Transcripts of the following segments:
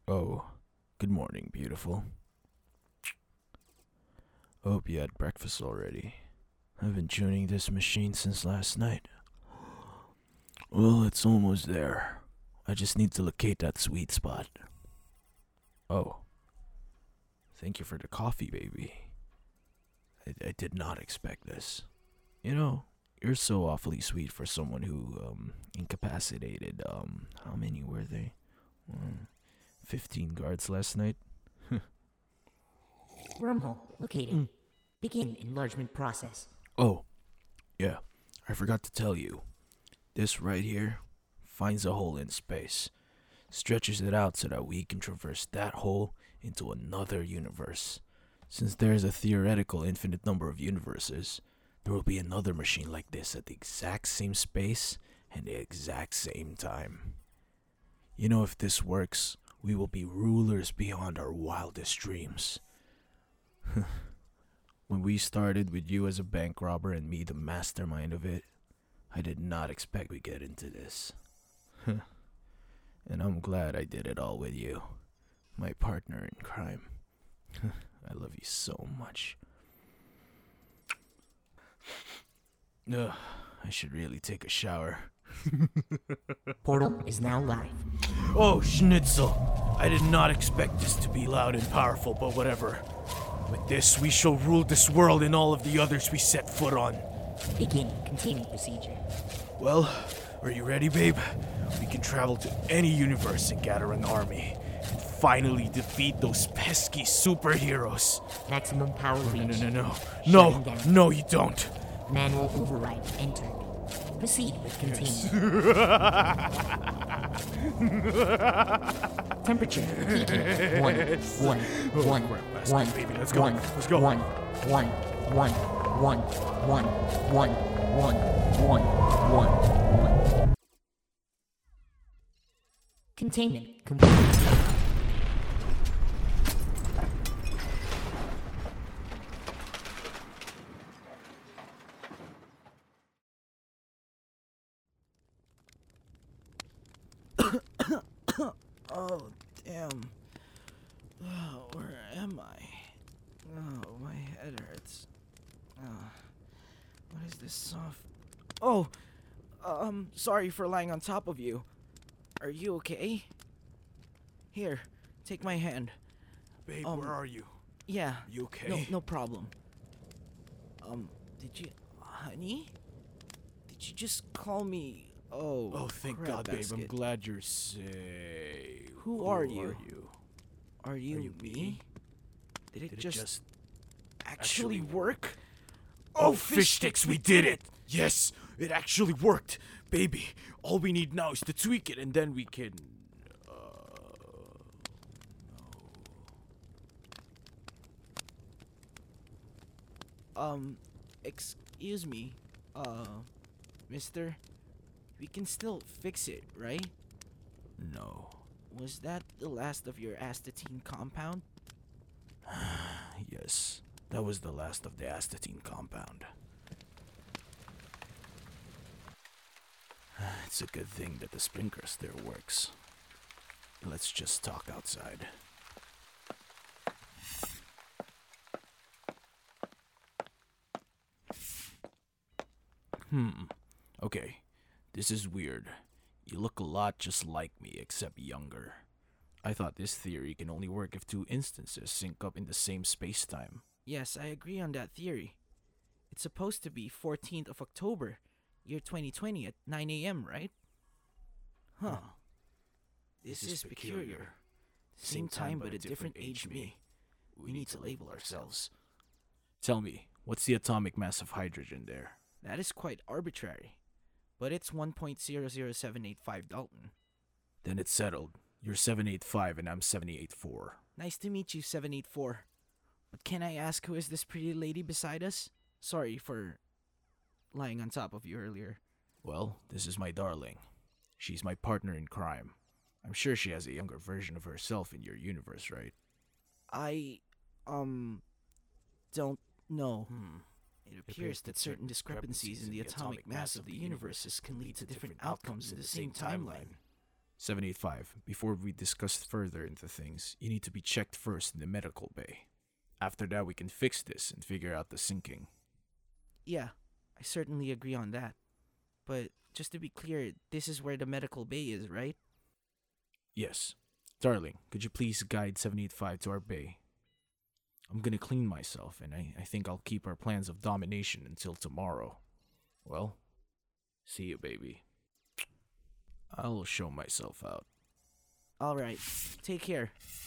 Oh, good morning, beautiful. Hope you had breakfast already. I've been tuning this machine since last night. Well, it's almost there. I just need to locate that sweet spot. Oh, thank you for the coffee, baby. I did not expect this. You know, you're so awfully sweet for someone who, incapacitated, how many were they? 15 guards last night? Wormhole located. Begin enlargement process. Oh, yeah, I forgot to tell you. This right here finds a hole in space, stretches it out so that we can traverse that hole into another universe. Since there's a theoretical infinite number of universes, there will be another machine like this at the exact same space and the exact same time. You know, if this works, we will be rulers beyond our wildest dreams. When we started with you as a bank robber and me the mastermind of it, I did not expect we'd get into this. And I'm glad I did it all with you, my partner in crime. I love you so much. Ugh, I should really take a shower. Portal is now live. Oh, Schnitzel! I did not expect this to be loud and powerful, but whatever. With this, we shall rule this world and all of the others we set foot on. Begin containment procedure. Well, are you ready, babe? We can travel to any universe and gather an army. And finally defeat those pesky superheroes. Maximum power reach. No, no, you don't. Manual override entered. Proceed with containment. Temperature peaking. One. Baby, let's go. Let's go. One. Containment complete. Oh, damn. Oh, where am I? Oh, my head hurts. What is this soft? Oh, sorry for lying on top of you. Are you okay? Here, take my hand. Babe, where are you? Yeah. You okay? No problem. Did you, honey? Did you just call me? Oh, thank crab God, babe. I'm basket. glad you're safe. Who are you? Are you? Are you you me? Did it Did just it just actually actually work? Oh, fish sticks, we did it! Yes, it actually worked. Baby, all we need now is to tweak it and then we can... Excuse me, mister? We can still fix it, right? No. Was that the last of your astatine compound? Yes, that was the last of the astatine compound. It's a good thing that the sprinkler still works. Let's just talk outside. Okay, this is weird. You look a lot just like me, except younger. I thought this theory can only work if two instances sync up in the same space-time. Yes, I agree on that theory. It's supposed to be 14th of October, year 2020 at 9 a.m., right? Huh. This is peculiar. Same time but a different age me. We need to label ourselves. Tell me, what's the atomic mass of hydrogen there? That is quite arbitrary. But it's 1.00785 Dalton. Then it's settled. You're 785 and I'm 784. Nice to meet you, 784. But can I ask who is this pretty lady beside us? Sorry for lying on top of you earlier. Well, this is my darling. She's my partner in crime. I'm sure she has a younger version of herself in your universe, right? I, don't know. It appears that certain discrepancies in the atomic mass of the universes can lead to different outcomes in the same timeline. 785, before we discuss further into things, you need to be checked first in the medical bay. After that, we can fix this and figure out the sinking. Yeah, I certainly agree on that. But just to be clear, this is where the medical bay is, right? Yes. Darling, could you please guide 785 to our bay? I'm gonna clean myself, and I think I'll keep our plans of domination until tomorrow. Well, see you, baby. I'll show myself out. Alright, take care.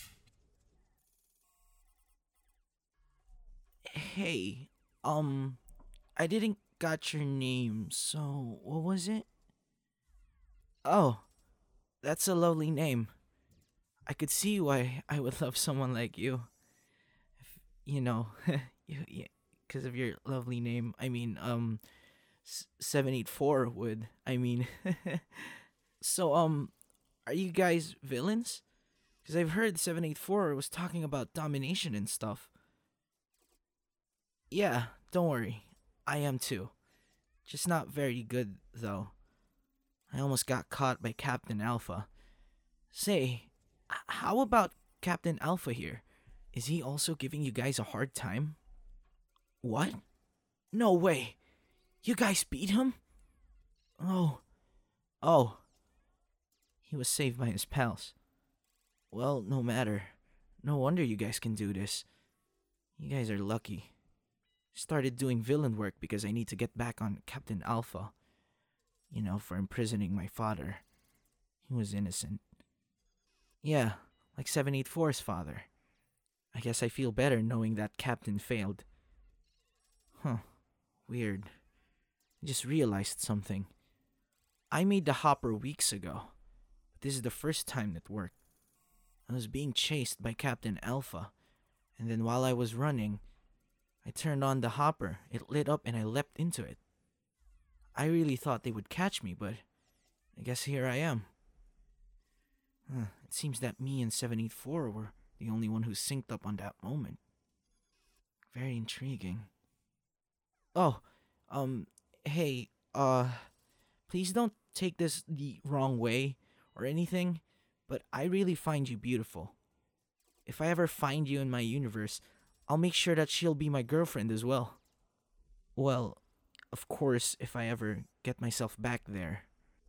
Hey, I didn't got your name, so what was it? Oh, that's a lovely name. I could see why I would love someone like you. If, you know, because of your lovely name. I mean, 784 would. I mean, so, are you guys villains? Because I've heard 784 was talking about domination and stuff. Yeah, don't worry. I am too. Just not very good, though. I almost got caught by Captain Alpha. Say, how about Captain Alpha here? Is he also giving you guys a hard time? What? No way. You guys beat him? Oh. He was saved by his pals. Well, no matter. No wonder you guys can do this. You guys are lucky. Started doing villain work because I need to get back on Captain Alpha. You know, for imprisoning my father. He was innocent. Yeah, like 784's father. I guess I feel better knowing that Captain failed. Huh. Weird. I just realized something. I made the hopper weeks ago. But this is the first time it worked. I was being chased by Captain Alpha. And then while I was running, I turned on the hopper. It lit up and I leapt into it. I really thought they would catch me, but I guess here I am. It seems that me and 784 were the only one who synced up on that moment. Very intriguing. Oh, hey, please don't take this the wrong way or anything, but I really find you beautiful. If I ever find you in my universe, I'll make sure that she'll be my girlfriend as well. Well, of course, if I ever get myself back there.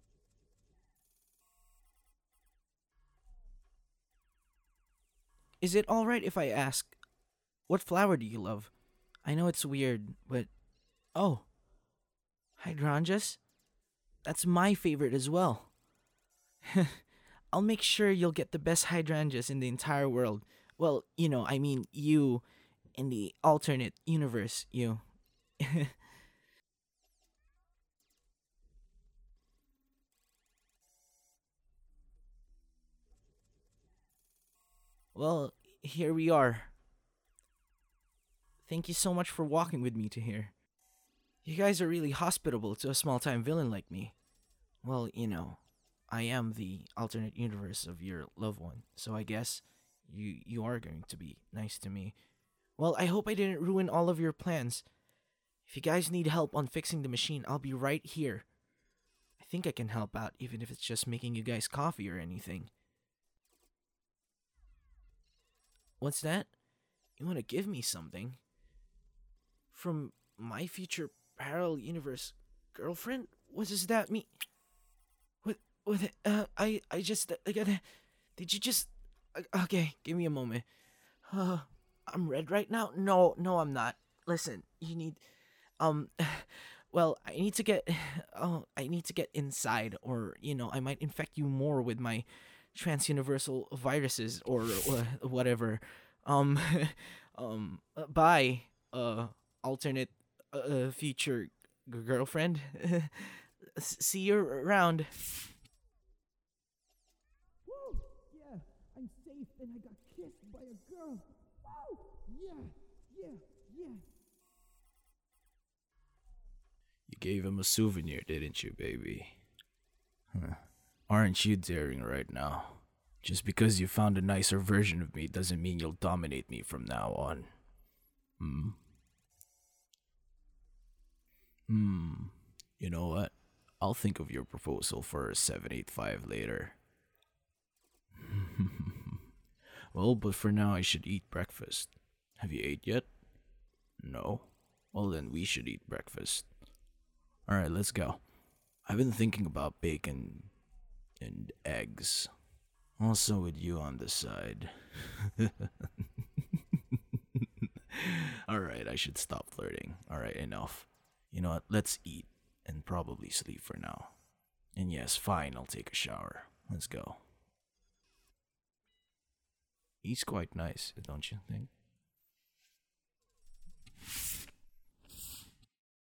Is it alright if I ask, what flower do you love? I know it's weird, but... Oh, hydrangeas? That's my favorite as well. I'll make sure you'll get the best hydrangeas in the entire world. Well, you know, I mean you in the alternate universe, you. Well, here we are. Thank you so much for walking with me to here. You guys are really hospitable to a small-time villain like me. Well, you know, I am the alternate universe of your loved one, so I guess you are going to be nice to me. Well, I hope I didn't ruin all of your plans. If you guys need help on fixing the machine, I'll be right here. I think I can help out, even if it's just making you guys coffee or anything. What's that? You want to give me something? From my future parallel universe girlfriend? What does that mean? I just, did you just, okay, give me a moment. I'm red right now? No, I'm not. Listen, you need, well, I need to get inside, or, you know, I might infect you more with my transuniversal viruses, or whatever. Bye, alternate, future girlfriend. See you around. Woo! Yeah, I'm safe and I got kissed by a girl. Woo! Yeah. You gave him a souvenir, didn't you, baby? Aren't you daring right now? Just because you found a nicer version of me doesn't mean you'll dominate me from now on. You know what? I'll think of your proposal for a 785 later. Well, but for now I should eat breakfast. Have you ate yet? No? Well, then we should eat breakfast. Alright, let's go. I've been thinking about bacon and eggs. Also with you on the side. Alright, I should stop flirting. Alright, enough. You know what? Let's eat and probably sleep for now. And yes, fine, I'll take a shower. Let's go. He's quite nice, don't you think?